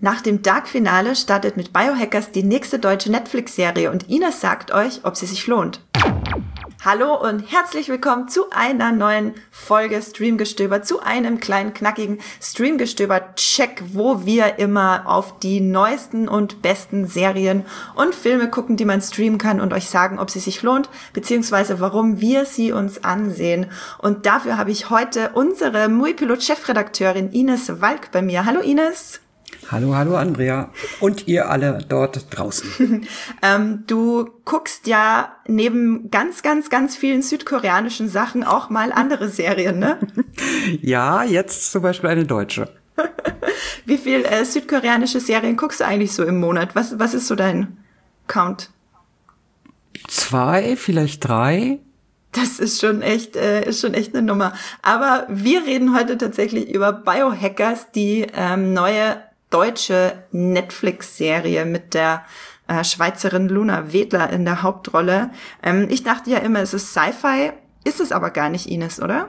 Nach dem Dark-Finale startet mit Biohackers die nächste deutsche Netflix-Serie und Ines sagt euch, ob sie sich lohnt. Hallo und herzlich willkommen zu einer neuen Folge Streamgestöber, zu einem kleinen, knackigen Streamgestöber-Check, wo wir immer auf die neuesten und besten Serien und Filme gucken, die man streamen kann und euch sagen, ob sie sich lohnt, beziehungsweise warum wir sie uns ansehen. Und dafür habe ich heute unsere Muipilot-Chefredakteurin Ines Walk bei mir. Hallo Ines. Hallo Andrea und ihr alle dort draußen. Du guckst ja neben ganz vielen südkoreanischen Sachen auch mal andere Serien, ne? Ja, jetzt zum Beispiel eine deutsche. Wie viel südkoreanische Serien guckst du eigentlich so im Monat? Was ist so dein Count? 2, vielleicht 3. Das ist schon echt eine Nummer. Aber wir reden heute tatsächlich über Biohackers, die neue deutsche Netflix-Serie mit der Schweizerin Luna Wedler in der Hauptrolle. Ich dachte ja immer, es ist Sci-Fi, ist es aber gar nicht, Ines, oder?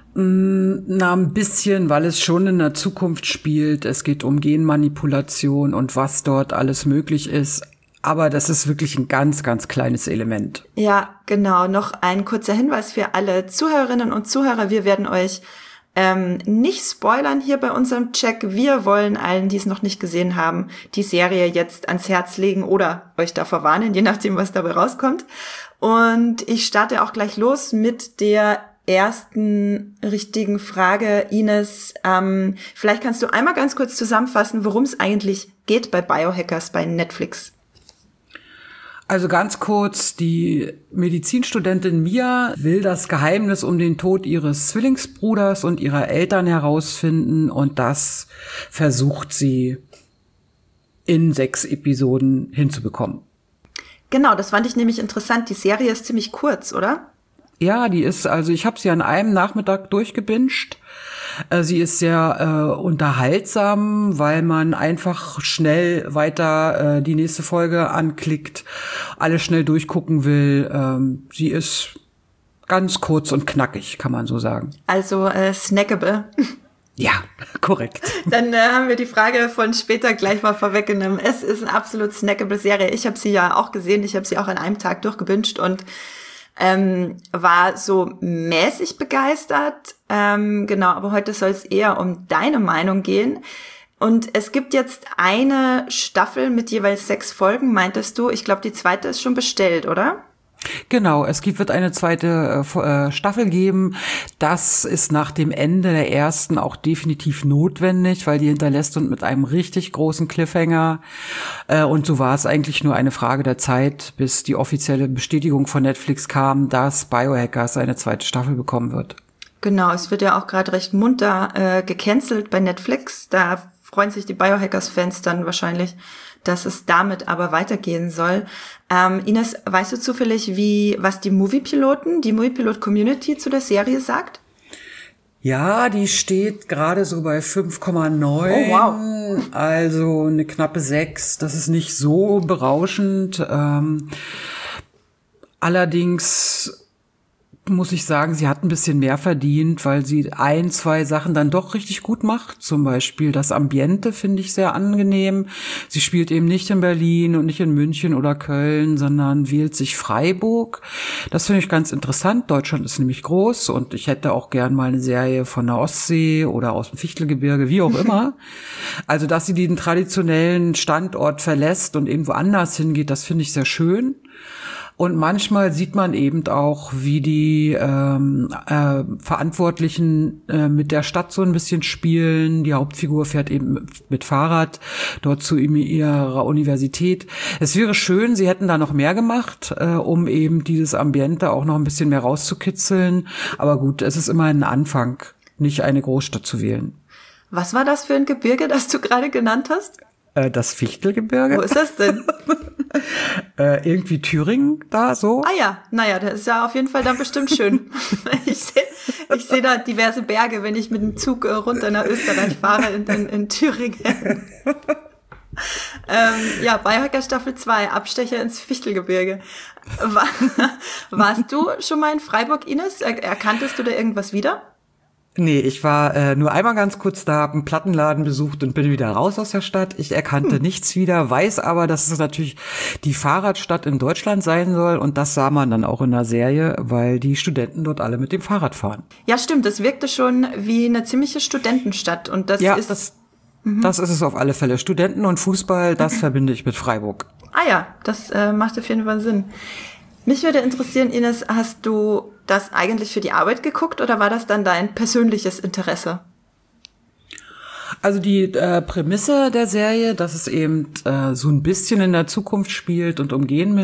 Na, ein bisschen, weil es schon in der Zukunft spielt. Es geht um Genmanipulation und was dort alles möglich ist. Aber das ist wirklich ein ganz kleines Element. Ja, genau. Noch ein kurzer Hinweis für alle Zuhörerinnen und Zuhörer. Wir werden euch nicht spoilern hier bei unserem Check. Wir wollen allen, die es noch nicht gesehen haben, die Serie jetzt ans Herz legen oder euch davor warnen, je nachdem, was dabei rauskommt. Und ich starte auch gleich los mit der ersten richtigen Frage. Ines, vielleicht kannst du einmal ganz kurz zusammenfassen, worum es eigentlich geht bei Biohackers bei Netflix. Also ganz kurz, die Medizinstudentin Mia will das Geheimnis um den Tod ihres Zwillingsbruders und ihrer Eltern herausfinden und das versucht sie in 6 Episoden hinzubekommen. Genau, das fand ich nämlich interessant. Die Serie ist ziemlich kurz, oder? Ja, ich habe sie an einem Nachmittag durchgebinged. Sie ist sehr unterhaltsam, weil man einfach schnell weiter die nächste Folge anklickt, alles schnell durchgucken will. Sie ist ganz kurz und knackig, kann man so sagen. Also snackable. Ja, korrekt. Dann haben wir die Frage von später gleich mal vorweggenommen. Es ist eine absolut snackable Serie. Ich habe sie ja auch gesehen, ich habe sie auch an einem Tag durchgebinged und war so mäßig begeistert. Genau, aber heute soll es eher um deine Meinung gehen. Und es gibt jetzt eine Staffel mit jeweils 6 Folgen, meintest du? Ich glaube, die zweite ist schon bestellt, oder? Genau, wird eine zweite Staffel geben. Das ist nach dem Ende der ersten auch definitiv notwendig, weil die hinterlässt uns mit einem richtig großen Cliffhanger. Und so war es eigentlich nur eine Frage der Zeit, bis die offizielle Bestätigung von Netflix kam, dass Biohackers eine zweite Staffel bekommen wird. Genau, es wird ja auch gerade recht munter gecancelt bei Netflix. Da freuen sich die Biohackers-Fans dann wahrscheinlich, dass es damit aber weitergehen soll. Ines, weißt du zufällig, was die Muipilot-Community zu der Serie sagt? Ja, die steht gerade so bei 5,9. Oh, wow. Also eine knappe 6. Das ist nicht so berauschend. Allerdings muss ich sagen, sie hat ein bisschen mehr verdient, weil sie 2 Sachen dann doch richtig gut macht. Zum Beispiel das Ambiente finde ich sehr angenehm. Sie spielt eben nicht in Berlin und nicht in München oder Köln, sondern wählt sich Freiburg. Das finde ich ganz interessant. Deutschland ist nämlich groß und ich hätte auch gern mal eine Serie von der Ostsee oder aus dem Fichtelgebirge, wie auch immer. Also, dass sie den traditionellen Standort verlässt und irgendwo anders hingeht, das finde ich sehr schön. Und manchmal sieht man eben auch, wie die Verantwortlichen mit der Stadt so ein bisschen spielen. Die Hauptfigur fährt eben mit Fahrrad dort zu ihrer Universität. Es wäre schön, sie hätten da noch mehr gemacht, um eben dieses Ambiente auch noch ein bisschen mehr rauszukitzeln. Aber gut, es ist immer ein Anfang, nicht eine Großstadt zu wählen. Was war das für ein Gebirge, das du gerade genannt hast? Das Fichtelgebirge. Wo ist das denn? Irgendwie Thüringen da so. Ah ja, naja, das ist ja auf jeden Fall dann bestimmt schön. Ich seh da diverse Berge, wenn ich mit dem Zug runter nach Österreich fahre in Thüringen. Ja, Biohacker Staffel 2, Abstecher ins Fichtelgebirge. Warst du schon mal in Freiburg, Ines? Erkanntest du da irgendwas wieder? Nee, ich war nur einmal ganz kurz da, hab einen Plattenladen besucht und bin wieder raus aus der Stadt. Ich erkannte nichts wieder, weiß aber, dass es natürlich die Fahrradstadt in Deutschland sein soll. Und das sah man dann auch in der Serie, weil die Studenten dort alle mit dem Fahrrad fahren. Ja, stimmt. Das wirkte schon wie eine ziemliche Studentenstadt. Und das ist... Das ist es auf alle Fälle. Studenten und Fußball, das verbinde ich mit Freiburg. Ah ja, das macht auf jeden Fall Sinn. Mich würde interessieren, Ines, hast du das eigentlich für die Arbeit geguckt oder war das dann dein persönliches Interesse? Also die Prämisse der Serie, dass es eben so ein bisschen in der Zukunft spielt und um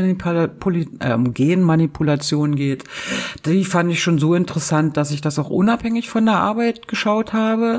Genmanipulation geht, die fand ich schon so interessant, dass ich das auch unabhängig von der Arbeit geschaut habe.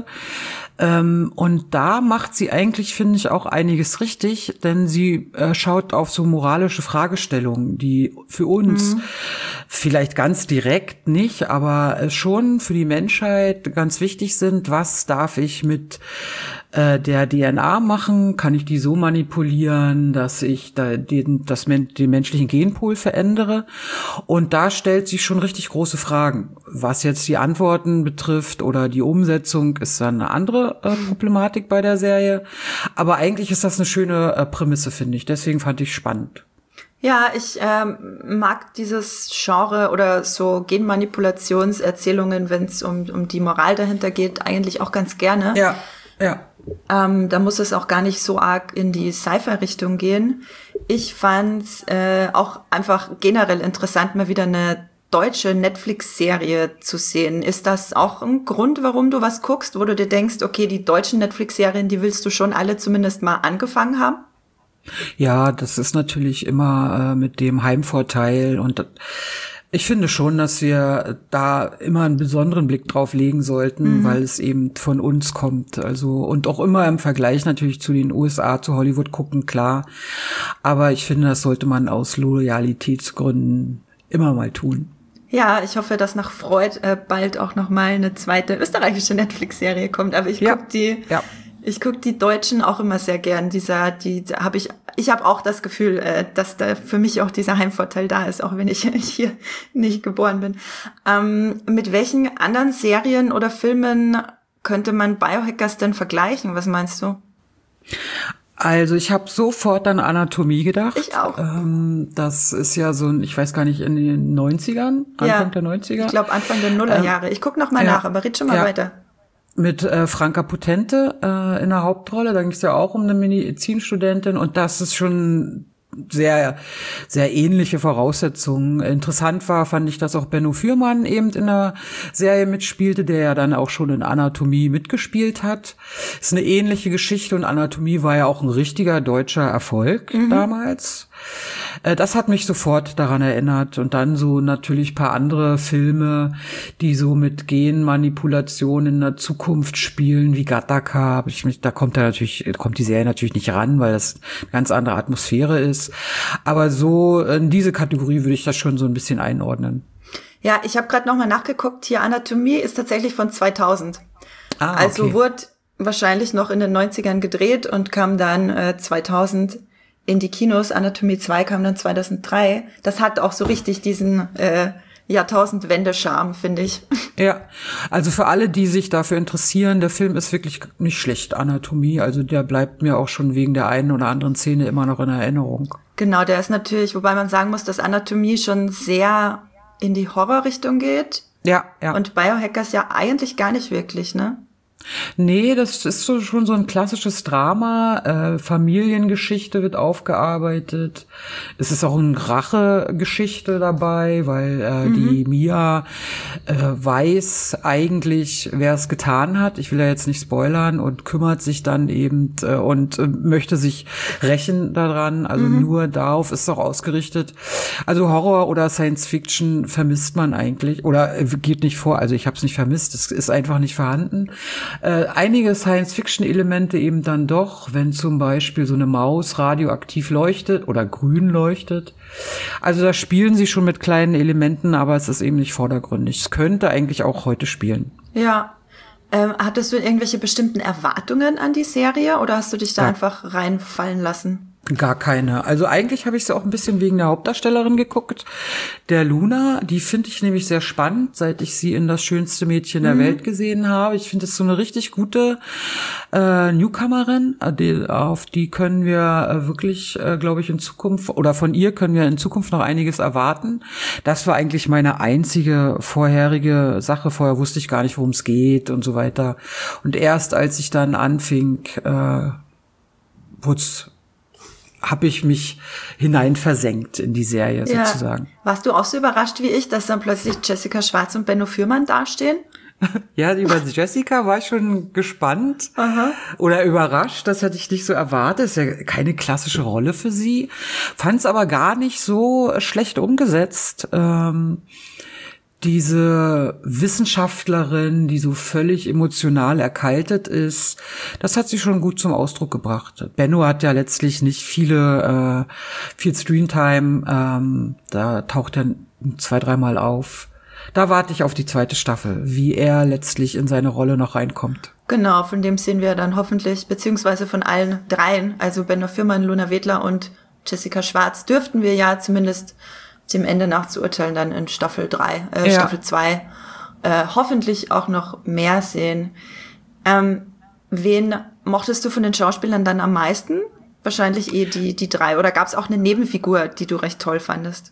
Und da macht sie eigentlich, finde ich, auch einiges richtig, denn sie schaut auf so moralische Fragestellungen, die für uns vielleicht ganz direkt nicht, aber schon für die Menschheit ganz wichtig sind. Was darf ich mit der DNA machen? Kann ich die so manipulieren, dass ich den menschlichen Genpool verändere? Und da stellt sie schon richtig große Fragen. Was jetzt die Antworten betrifft oder die Umsetzung, ist dann eine andere Problematik bei der Serie. Aber eigentlich ist das eine schöne Prämisse, finde ich. Deswegen fand ich spannend. Ja, ich mag dieses Genre oder so Genmanipulationserzählungen, wenn es um die Moral dahinter geht, eigentlich auch ganz gerne. Ja. Da muss es auch gar nicht so arg in die Sci-Fi-Richtung gehen. Ich fand's auch einfach generell interessant, mal wieder eine deutsche Netflix-Serie zu sehen. Ist das auch ein Grund, warum du was guckst, wo du dir denkst, okay, die deutschen Netflix-Serien, die willst du schon alle zumindest mal angefangen haben? Ja, das ist natürlich immer mit dem Heimvorteil und ich finde schon, dass wir da immer einen besonderen Blick drauf legen sollten, weil es eben von uns kommt. Also, und auch immer im Vergleich natürlich zu den USA, zu Hollywood gucken, klar. Aber ich finde, das sollte man aus Loyalitätsgründen immer mal tun. Ja, ich hoffe, dass nach Freud bald auch noch mal eine zweite österreichische Netflix-Serie kommt. Aber ich guck die Deutschen auch immer sehr gern. Ich habe auch das Gefühl, dass da für mich auch dieser Heimvorteil da ist, auch wenn ich hier nicht geboren bin. Mit welchen anderen Serien oder Filmen könnte man Biohackers denn vergleichen? Was meinst du? Also ich habe sofort an Anatomie gedacht. Ich auch. Das ist ja so ein, ich weiß gar nicht, in den 90ern? Anfang der 90er? Ich glaube Anfang der Nullerjahre. Ich guck noch mal nach, aber red schon mal weiter. Mit Franka Potente in der Hauptrolle. Da ging es ja auch um eine Medizinstudentin und das ist schon sehr, sehr ähnliche Voraussetzungen. Interessant fand ich, dass auch Benno Fürmann eben in der Serie mitspielte, der ja dann auch schon in Anatomie mitgespielt hat. Ist eine ähnliche Geschichte und Anatomie war ja auch ein richtiger deutscher Erfolg damals. Das hat mich sofort daran erinnert und dann so natürlich paar andere Filme, die so mit Genmanipulation in der Zukunft spielen, wie Gattaca. Da kommt die Serie natürlich nicht ran, weil das eine ganz andere Atmosphäre ist. Aber so in diese Kategorie würde ich das schon so ein bisschen einordnen. Ja, ich habe gerade nochmal nachgeguckt. Hier Anatomie ist tatsächlich von 2000. Also wurde wahrscheinlich noch in den 90ern gedreht und kam dann 2000 in die Kinos. Anatomie 2 kam dann 2003. Das hat auch so richtig diesen Jahrtausendwende-Charme, finde ich. Ja, also für alle, die sich dafür interessieren, der Film ist wirklich nicht schlecht, Anatomie. Also der bleibt mir auch schon wegen der einen oder anderen Szene immer noch in Erinnerung. Genau, der ist natürlich, wobei man sagen muss, dass Anatomie schon sehr in die Horrorrichtung geht. Ja. Und Biohackers ja eigentlich gar nicht wirklich, ne? Nee, das ist schon so ein klassisches Drama. Familiengeschichte wird aufgearbeitet. Es ist auch eine Rachegeschichte dabei, weil die Mia weiß eigentlich, wer es getan hat. Ich will ja jetzt nicht spoilern und kümmert sich dann eben und möchte sich rächen daran. Also nur darauf ist es auch ausgerichtet. Also Horror oder Science Fiction vermisst man eigentlich oder geht nicht vor. Also ich habe es nicht vermisst. Es ist einfach nicht vorhanden. Einige Science-Fiction-Elemente eben dann doch, wenn zum Beispiel so eine Maus radioaktiv leuchtet oder grün leuchtet. Also da spielen sie schon mit kleinen Elementen, aber es ist eben nicht vordergründig. Es könnte eigentlich auch heute spielen. Ja. Hattest du irgendwelche bestimmten Erwartungen an die Serie oder hast du dich da einfach reinfallen lassen? Gar keine. Also eigentlich habe ich sie auch ein bisschen wegen der Hauptdarstellerin geguckt. Der Luna, die finde ich nämlich sehr spannend, seit ich sie in Das schönste Mädchen der Welt gesehen habe. Ich finde es so eine richtig gute Newcomerin. Auf die können wir wirklich, glaube ich, in Zukunft, oder von ihr können wir in Zukunft noch einiges erwarten. Das war eigentlich meine einzige vorherige Sache. Vorher wusste ich gar nicht, worum es geht und so weiter. Und erst als ich dann anfing, habe ich mich hineinversenkt in die Serie sozusagen. Warst du auch so überrascht wie ich, dass dann plötzlich Jessica Schwarz und Benno Fürmann dastehen? Ja, über Jessica war ich schon gespannt oder überrascht. Das hätte ich nicht so erwartet. Ist ja keine klassische Rolle für sie. Fand es aber gar nicht so schlecht umgesetzt. Diese Wissenschaftlerin, die so völlig emotional erkaltet ist, das hat sie schon gut zum Ausdruck gebracht. Benno hat ja letztlich nicht viel Screentime, da taucht er 2-3 Mal auf. Da warte ich auf die zweite Staffel, wie er letztlich in seine Rolle noch reinkommt. Genau, von dem sehen wir dann hoffentlich, beziehungsweise von allen dreien, also Benno Fürmann, Luna Wedler und Jessica Schwarz, dürften wir ja zumindest dem Ende nach zu urteilen, dann in Staffel 2 hoffentlich auch noch mehr sehen. Wen mochtest du von den Schauspielern dann am meisten? Wahrscheinlich die drei. Oder gab es auch eine Nebenfigur, die du recht toll fandest?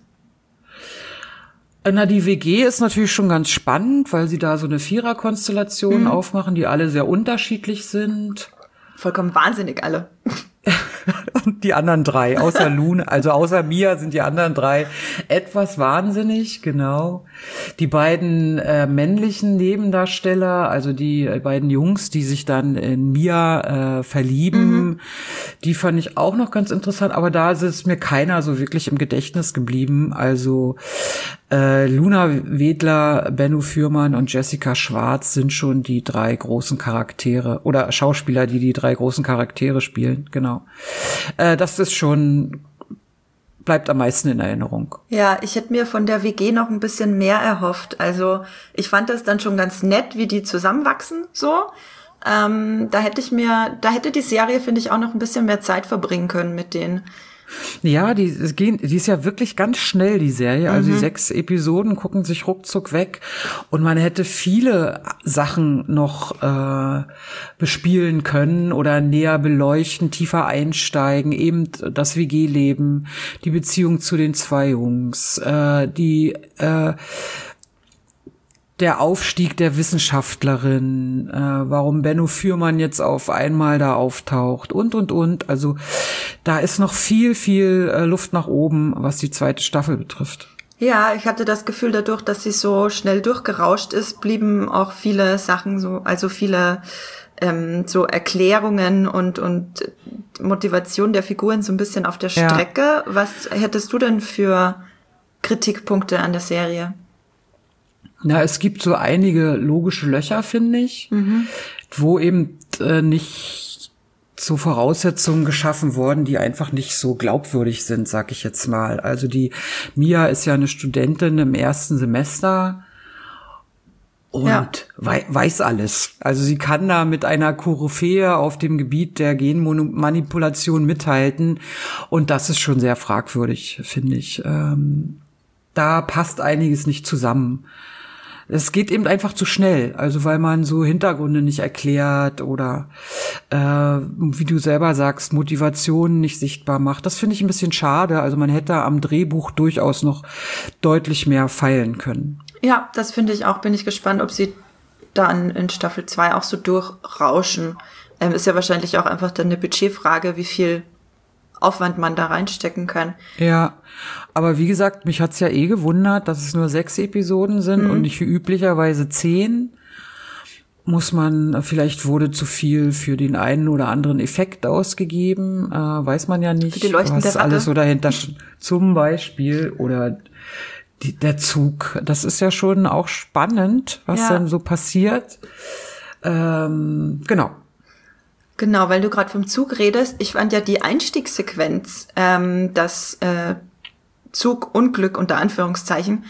Na, die WG ist natürlich schon ganz spannend, weil sie da so eine Viererkonstellation aufmachen, die alle sehr unterschiedlich sind. Vollkommen wahnsinnig alle. Und die anderen 3, außer Luna, also außer Mia sind die anderen 3 etwas wahnsinnig, genau. Die beiden männlichen Nebendarsteller, also die beiden Jungs, die sich dann in Mia verlieben, die fand ich auch noch ganz interessant, aber da ist mir keiner so wirklich im Gedächtnis geblieben. Also Luna Wedler, Benno Fürmann und Jessica Schwarz sind schon die 3 großen Charaktere oder Schauspieler, die 3 großen Charaktere spielen, genau. Das ist schon, bleibt am meisten in Erinnerung. Ja, ich hätte mir von der WG noch ein bisschen mehr erhofft. Also ich fand das dann schon ganz nett, wie die zusammenwachsen, so. Da hätte die Serie, finde ich, auch noch ein bisschen mehr Zeit verbringen können mit denen. Ja, die ist ja wirklich ganz schnell, die Serie. Also die 6 Episoden gucken sich ruckzuck weg. Und man hätte viele Sachen noch bespielen können oder näher beleuchten, tiefer einsteigen. Eben das WG-Leben, die Beziehung zu den 2 Jungs, der Aufstieg der Wissenschaftlerin, warum Benno Fürmann jetzt auf einmal da auftaucht und. Also da ist noch viel Luft nach oben, was die zweite Staffel betrifft. Ja, ich hatte das Gefühl, dadurch, dass sie so schnell durchgerauscht ist, blieben auch viele Sachen so, also viele so Erklärungen und Motivation der Figuren so ein bisschen auf der Strecke. Ja. Was hättest du denn für Kritikpunkte an der Serie? Na, es gibt so einige logische Löcher, finde ich, wo eben nicht so Voraussetzungen geschaffen worden, die einfach nicht so glaubwürdig sind, sag ich jetzt mal. Also die Mia ist ja eine Studentin im 1. Semester und weiß alles. Also sie kann da mit einer Koryphäe auf dem Gebiet der Genmanipulation mithalten und das ist schon sehr fragwürdig, finde ich. Da passt einiges nicht zusammen. Es geht eben einfach zu schnell, also weil man so Hintergründe nicht erklärt oder wie du selber sagst, Motivationen nicht sichtbar macht. Das finde ich ein bisschen schade. Also man hätte am Drehbuch durchaus noch deutlich mehr feilen können. Ja, das finde ich auch. Bin ich gespannt, ob sie dann in Staffel 2 auch so durchrauschen. Ist ja wahrscheinlich auch einfach dann eine Budgetfrage, wie viel Aufwand man da reinstecken kann. Ja, aber wie gesagt, mich hat's ja gewundert, dass es nur 6 Episoden sind und nicht wie üblicherweise 10. Vielleicht wurde zu viel für den einen oder anderen Effekt ausgegeben, weiß man ja nicht, für die leuchtende was Ratte. alles so dahinter zum Beispiel oder der Zug. Das ist ja schon auch spannend, was dann so passiert. Genau. Genau, weil du gerade vom Zug redest. Ich fand ja die Einstiegssequenz, das Zugunglück unter Anführungszeichen,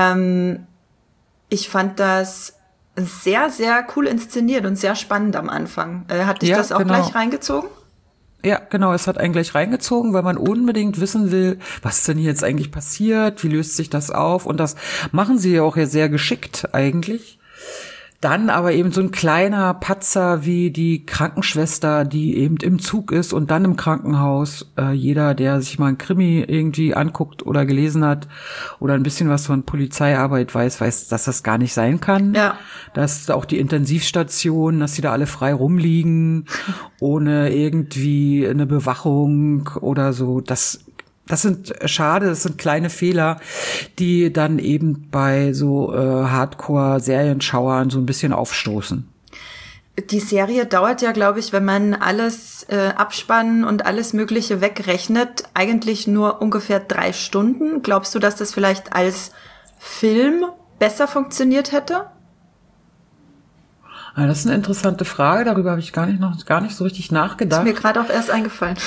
ich fand das sehr, sehr cool inszeniert und sehr spannend am Anfang. Hat dich das auch gleich reingezogen? Ja, genau, es hat einen gleich reingezogen, weil man unbedingt wissen will, was ist denn hier jetzt eigentlich passiert, wie löst sich das auf, und das machen sie ja auch sehr geschickt eigentlich. Dann aber eben so ein kleiner Patzer wie die Krankenschwester, die eben im Zug ist und dann im Krankenhaus. Jeder, der sich mal ein Krimi irgendwie anguckt oder gelesen hat oder ein bisschen was von Polizeiarbeit weiß, dass das gar nicht sein kann. Ja. Dass auch die Intensivstation, dass die da alle frei rumliegen, ohne irgendwie eine Bewachung oder so. Das sind kleine Fehler, die dann eben bei so Hardcore-Serienschauern so ein bisschen aufstoßen. Die Serie dauert ja, glaube ich, wenn man alles Abspannen und alles Mögliche wegrechnet, eigentlich nur ungefähr 3 Stunden. Glaubst du, dass das vielleicht als Film besser funktioniert hätte? Das ist eine interessante Frage, darüber habe ich gar nicht so richtig nachgedacht. Ist mir gerade auch erst eingefallen.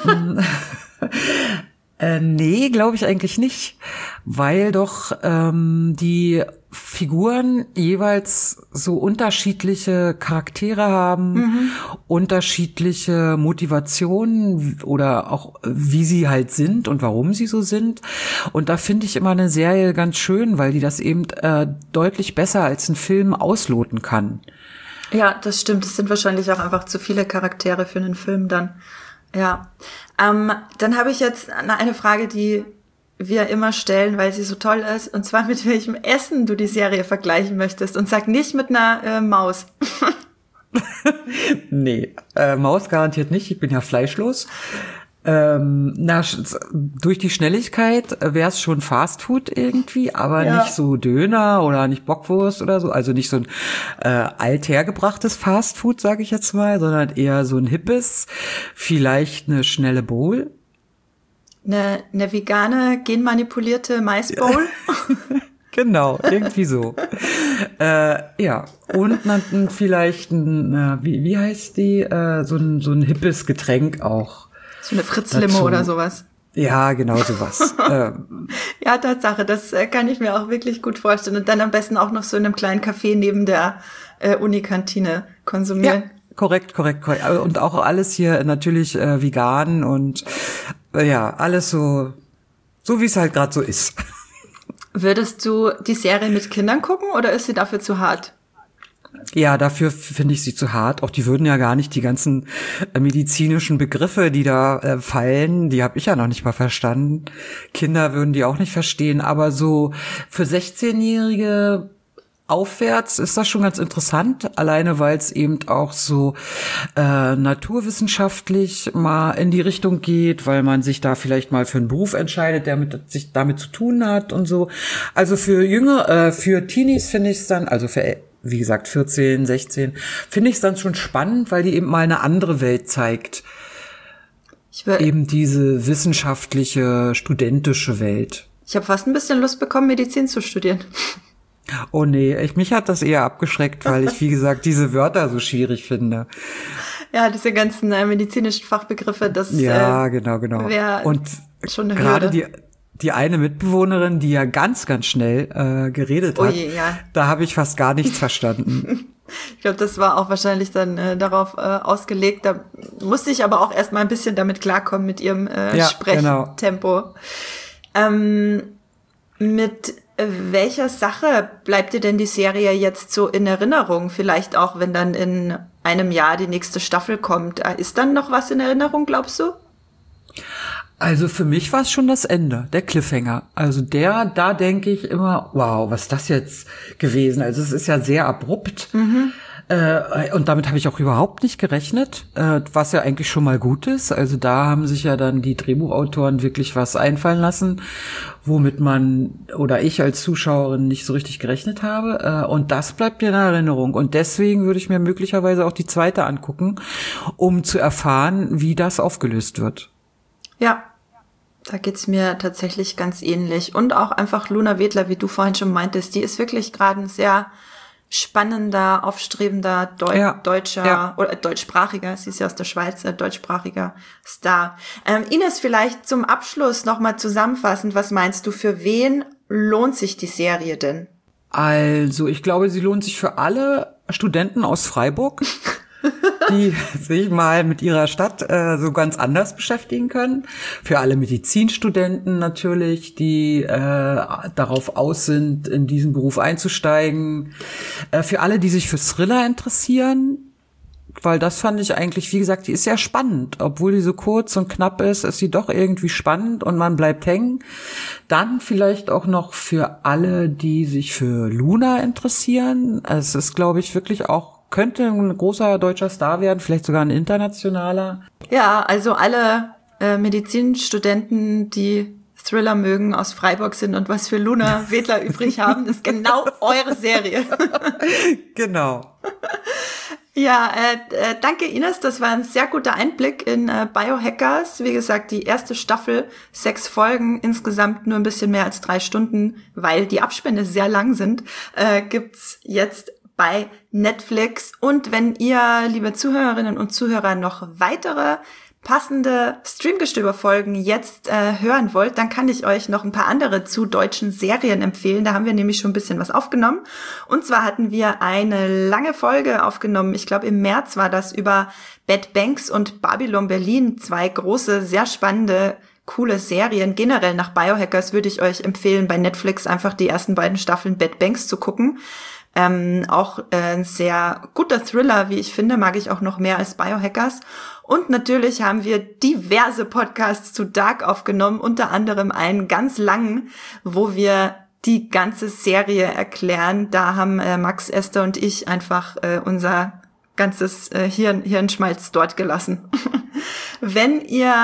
Nee, glaube ich eigentlich nicht, weil doch die Figuren jeweils so unterschiedliche Charaktere haben, unterschiedliche Motivationen oder auch wie sie halt sind und warum sie so sind. Und da finde ich immer eine Serie ganz schön, weil die das eben deutlich besser als ein Film ausloten kann. Ja, das stimmt. Es sind wahrscheinlich auch einfach zu viele Charaktere für einen Film dann. Ja, dann habe ich jetzt eine Frage, die wir immer stellen, weil sie so toll ist, und zwar mit welchem Essen du die Serie vergleichen möchtest, und sag nicht mit einer Maus. Nee, Maus garantiert nicht, ich bin ja fleischlos. Durch die Schnelligkeit wäre es schon Fastfood irgendwie, aber nicht so Döner oder nicht Bockwurst oder so, also nicht so ein althergebrachtes Fastfood, sage ich jetzt mal, sondern eher so ein hippes, vielleicht eine schnelle Bowl. Eine vegane, genmanipulierte Maisbowl? Genau, irgendwie so. Ja, und dann vielleicht wie heißt die, so ein hippes Getränk auch. So eine Fritz-Limo oder sowas. Ja, genau sowas. Ja, Tatsache, das kann ich mir auch wirklich gut vorstellen. Und dann am besten auch noch so in einem kleinen Café neben der Unikantine konsumieren. Ja, korrekt. Und auch alles hier natürlich vegan und ja, alles so wie es halt gerade so ist. Würdest du die Serie mit Kindern gucken oder ist sie dafür zu hart? Ja, dafür finde ich sie zu hart. Auch die würden ja gar nicht die ganzen medizinischen Begriffe, die da fallen, die habe ich ja noch nicht mal verstanden. Kinder würden die auch nicht verstehen. Aber so für 16-Jährige aufwärts ist das schon ganz interessant. Alleine, weil es eben auch so naturwissenschaftlich mal in die Richtung geht, weil man sich da vielleicht mal für einen Beruf entscheidet, der sich damit zu tun hat und so. Also für Teenies finde ich es dann, also für wie gesagt, 14, 16, finde ich es dann schon spannend, weil die eben mal eine andere Welt zeigt. Eben diese wissenschaftliche, studentische Welt. Ich habe fast ein bisschen Lust bekommen, Medizin zu studieren. Oh nee, mich hat das eher abgeschreckt, weil ich, wie gesagt, diese Wörter so schwierig finde. Ja, diese ganzen medizinischen Fachbegriffe, das ja, genau. Und schon eine gerade Hürde. Die eine Mitbewohnerin, die ja ganz, ganz schnell geredet hat, da habe ich fast gar nichts verstanden. Ich glaube, das war auch wahrscheinlich dann darauf ausgelegt. Da musste ich aber auch erst mal ein bisschen damit klarkommen mit ihrem Sprechtempo. Genau. Mit welcher Sache bleibt dir denn die Serie jetzt so in Erinnerung? Vielleicht auch, wenn dann in einem Jahr die nächste Staffel kommt. Ist dann noch was in Erinnerung, glaubst du? Also für mich war es schon das Ende, der Cliffhanger. Also da denke ich immer, wow, was ist das jetzt gewesen? Also es ist ja sehr abrupt. Und damit habe ich auch überhaupt nicht gerechnet, was ja eigentlich schon mal gut ist. Also da haben sich ja dann die Drehbuchautoren wirklich was einfallen lassen, womit man oder ich als Zuschauerin nicht so richtig gerechnet habe. Und das bleibt mir in Erinnerung. Und deswegen würde ich mir möglicherweise auch die zweite angucken, um zu erfahren, wie das aufgelöst wird. Ja, da geht's mir tatsächlich ganz ähnlich. Und auch einfach Luna Wedler, wie du vorhin schon meintest, die ist wirklich gerade ein sehr spannender, aufstrebender deutscher oder deutschsprachiger, sie ist ja aus der Schweiz, deutschsprachiger Star. Ines, vielleicht zum Abschluss nochmal zusammenfassend, was meinst du, für wen lohnt sich die Serie denn? Also, ich glaube, sie lohnt sich für alle Studenten aus Freiburg. die sich mal mit ihrer Stadt so ganz anders beschäftigen können. Für alle Medizinstudenten natürlich, die darauf aus sind, in diesen Beruf einzusteigen. Für alle, die sich für Thriller interessieren, weil das fand ich eigentlich, wie gesagt, die ist sehr spannend. Obwohl die so kurz und knapp ist sie doch irgendwie spannend und man bleibt hängen. Dann vielleicht auch noch für alle, die sich für Luna interessieren. Es ist, glaube ich, wirklich auch, könnte ein großer deutscher Star werden, vielleicht sogar ein internationaler. Ja, also alle Medizinstudenten, die Thriller mögen, aus Freiburg sind und was für Luna Wedler übrig haben, ist genau eure Serie. Genau. Ja, danke Ines, das war ein sehr guter Einblick in Biohackers. Wie gesagt, die erste Staffel, 6 Folgen, insgesamt nur ein bisschen mehr als 3 Stunden, weil die Abspende sehr lang sind, gibt's jetzt bei Netflix. Und wenn ihr, liebe Zuhörerinnen und Zuhörer, noch weitere passende Streamgestöber-Folgen jetzt hören wollt, dann kann ich euch noch ein paar andere zu deutschen Serien empfehlen. Da haben wir nämlich schon ein bisschen was aufgenommen. Und zwar hatten wir eine lange Folge aufgenommen, ich glaube im März war das, über Bad Banks und Babylon Berlin. 2 große, sehr spannende, coole Serien. Generell nach Biohackers würde ich euch empfehlen, bei Netflix einfach die ersten 2 Staffeln Bad Banks zu gucken. Auch ein sehr guter Thriller, wie ich finde, mag ich auch noch mehr als Biohackers. Und natürlich haben wir diverse Podcasts zu Dark aufgenommen, unter anderem einen ganz langen, wo wir die ganze Serie erklären. Da haben Max, Esther und ich einfach unser ganzes Hirnschmalz dort gelassen. Wenn ihr,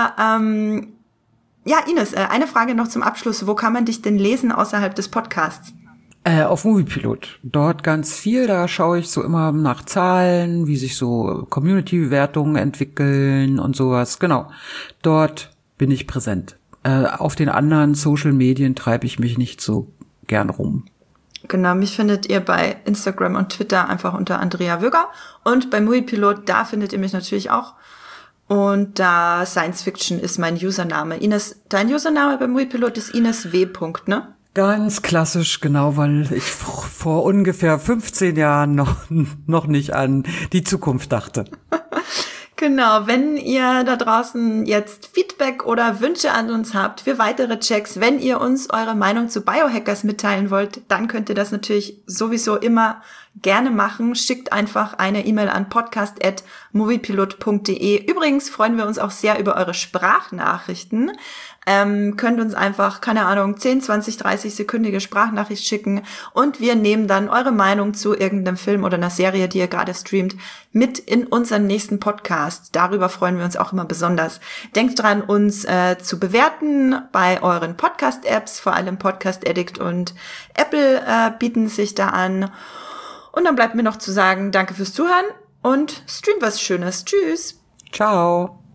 ja Ines, eine Frage noch zum Abschluss. Wo kann man dich denn lesen außerhalb des Podcasts? Auf Moviepilot. Dort ganz viel, da schaue ich so immer nach Zahlen, wie sich so Community-Bewertungen entwickeln und sowas. Genau, dort bin ich präsent. Auf den anderen Social-Medien treibe ich mich nicht so gern rum. Genau, mich findet ihr bei Instagram und Twitter einfach unter Andrea Wöger. Und bei Moviepilot, da findet ihr mich natürlich auch. Und da Science Fiction ist mein Username. Ines, dein Username bei Moviepilot ist Ines W. ne? Ganz klassisch, genau, weil ich vor ungefähr 15 Jahren noch nicht an die Zukunft dachte. Genau, wenn ihr da draußen jetzt Feedback oder Wünsche an uns habt für weitere Checks, wenn ihr uns eure Meinung zu Biohackers mitteilen wollt, dann könnt ihr das natürlich sowieso immer gerne machen. Schickt einfach eine E-Mail an podcast@moviepilot.de. Übrigens freuen wir uns auch sehr über eure Sprachnachrichten. Könnt uns einfach, keine Ahnung, 10, 20, 30 sekündige Sprachnachricht schicken und wir nehmen dann eure Meinung zu irgendeinem Film oder einer Serie, die ihr gerade streamt, mit in unseren nächsten Podcast. Darüber freuen wir uns auch immer besonders. Denkt dran, uns zu bewerten bei euren Podcast-Apps, vor allem Podcast Addict und Apple bieten sich da an. Und dann bleibt mir noch zu sagen, danke fürs Zuhören und stream was Schönes. Tschüss. Ciao.